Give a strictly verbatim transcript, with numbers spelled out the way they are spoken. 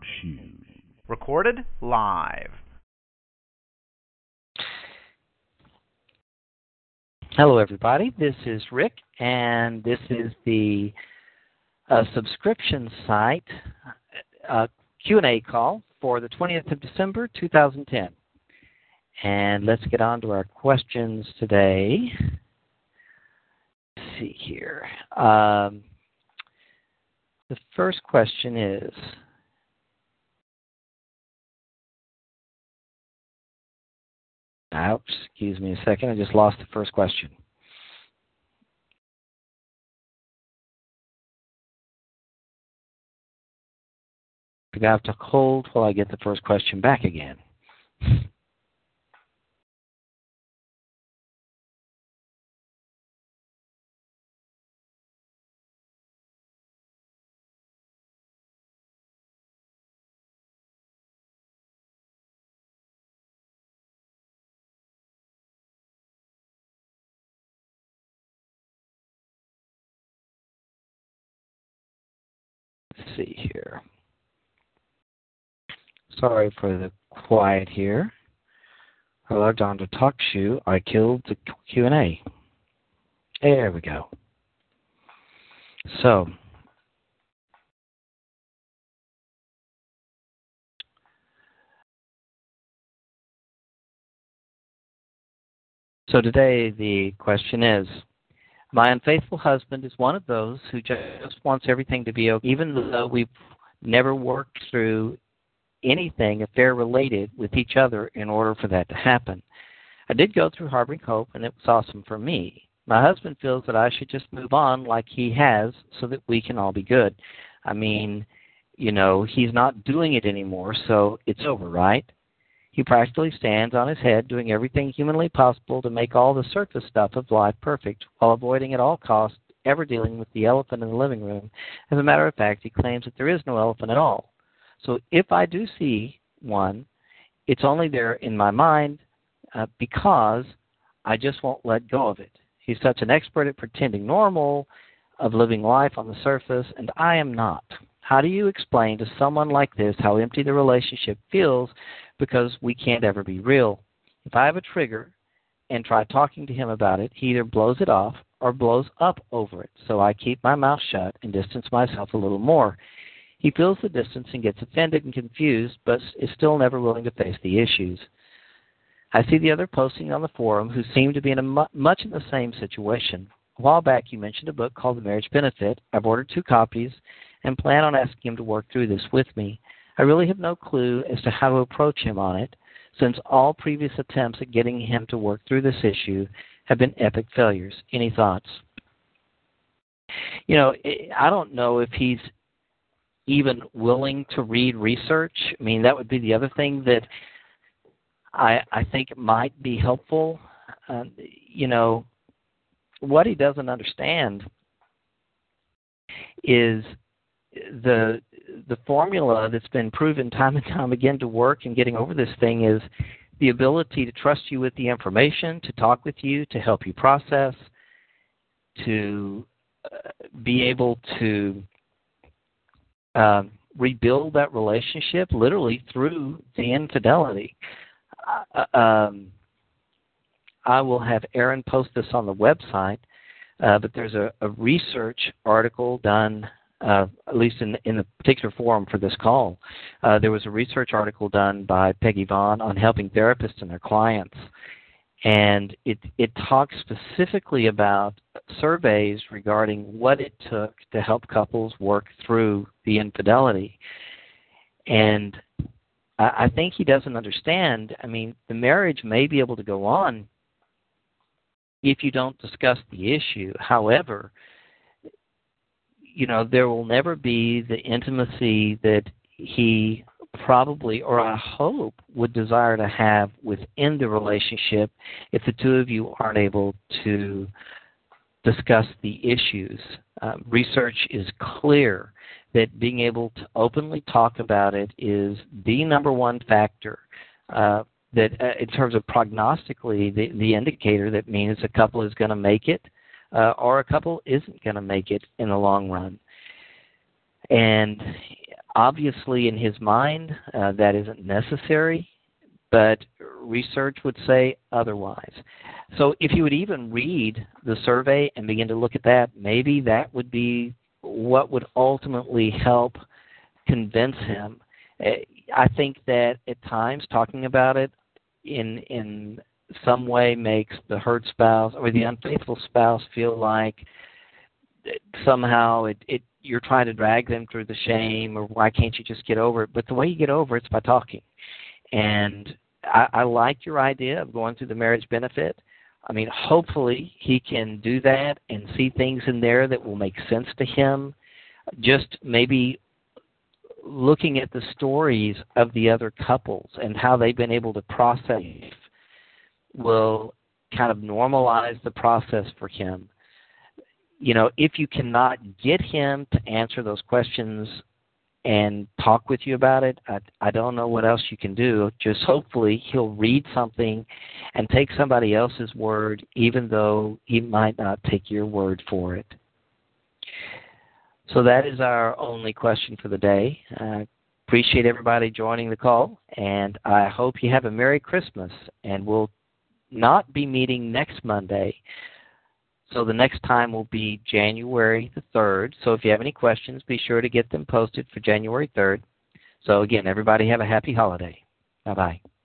Shoe. Recorded live. Hello, everybody. This is Rick, and this is the uh, subscription site uh, Q and A call for the twentieth of December, two thousand ten. And let's get on to our questions today. Let's see here. Um, the first question is, ouch, excuse me a second, I just lost the first question. I have to hold while I get the first question back again. Let's see here. Sorry for the quiet here. I logged on to TalkShoe. I killed the Q and A. There we go. So, so today the question is, my unfaithful husband is one of those who just wants everything to be okay, even though we've never worked through anything affair-related with each other in order for that to happen. I did go through Harboring Hope, and it was awesome for me. My husband feels that I should just move on like he has so that we can all be good. I mean, you know, he's not doing it anymore, so it's over, right? He practically stands on his head doing everything humanly possible to make all the surface stuff of life perfect while avoiding at all costs ever dealing with the elephant in the living room. As a matter of fact, he claims that there is no elephant at all. So if I do see one, it's only there in my mind uh, because I just won't let go of it. He's such an expert at pretending normal, of living life on the surface, and I am not. How do you explain to someone like this how empty the relationship feels because we can't ever be real? If I have a trigger and try talking to him about it, he either blows it off or blows up over it. So I keep my mouth shut and distance myself a little more. He feels the distance and gets offended and confused, but is still never willing to face the issues. I see the other posting on the forum who seem to be in a mu- much in the same situation. A while back you mentioned a book called The Marriage Benefit. I've ordered two copies and plan on asking him to work through this with me. I really have no clue as to how to approach him on it, since all previous attempts at getting him to work through this issue have been epic failures. Any thoughts? You know, I don't know if he's even willing to read research. I mean, that would be the other thing that I, I think might be helpful. Uh, you know, what he doesn't understand is the the formula that's been proven time and time again to work in getting over this thing is the ability to trust you with the information, to talk with you, to help you process, to uh, be able to Uh, rebuild that relationship literally through the infidelity. Uh, um, I will have Aaron post this on the website, uh, but there's a, a research article done, uh, at least in, in the particular forum for this call. Uh, there was a research article done by Peggy Vaughn on helping therapists and their clients. And it, it talks specifically about surveys regarding what it took to help couples work through the infidelity. And I, I think he doesn't understand. I mean, the marriage may be able to go on if you don't discuss the issue. However, you know, there will never be the intimacy that he probably, or I hope, would desire to have within the relationship if the two of you aren't able to discuss the issues. Uh, research is clear that being able to openly talk about it is the number one factor uh, that, uh, in terms of prognostically, the, the indicator that means a couple is going to make it uh, or a couple isn't going to make it in the long run. And obviously, in his mind, uh, that isn't necessary, but research would say otherwise. So if you would even read the survey and begin to look at that, maybe that would be what would ultimately help convince him. I think that at times talking about it in in some way makes the hurt spouse or the unfaithful spouse feel like somehow it, it you're trying to drag them through the shame, or why can't you just get over it? But the way you get over it is by talking. And I, I like your idea of going through the marriage benefit. I mean, hopefully he can do that and see things in there that will make sense to him. Just maybe looking at the stories of the other couples and how they've been able to process will kind of normalize the process for him. You know, if you cannot get him to answer those questions and talk with you about it, I, I don't know what else you can do. Just hopefully he'll read something and take somebody else's word, even though he might not take your word for it. So that is our only question for the day. I appreciate everybody joining the call, and I hope you have a Merry Christmas, and we'll not be meeting next Monday. So the next time will be January the third. So if you have any questions, be sure to get them posted for January third. So again, everybody have a happy holiday. Bye-bye.